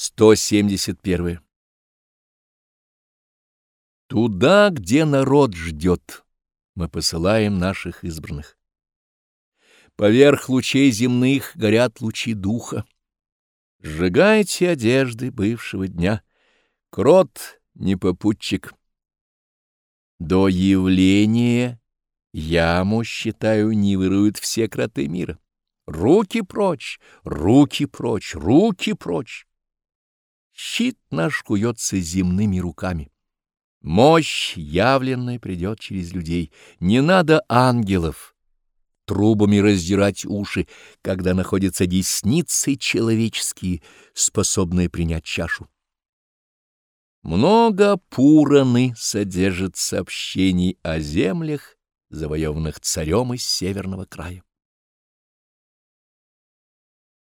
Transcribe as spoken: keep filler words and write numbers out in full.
сто семьдесят первое. Туда, где народ ждет, мы посылаем наших избранных. Поверх лучей земных горят лучи духа. Сжигайте одежды бывшего дня. Крот не попутчик. До явления яму, считаю, не выруют все кроты мира. Руки прочь, руки прочь, руки прочь. Щит наш куется земными руками. Мощь явленная придет через людей. Не надо ангелов трубами раздирать уши, когда находятся десницы человеческие, способные принять чашу. Много Пураны содержит сообщений о землях, завоеванных царем из северного края.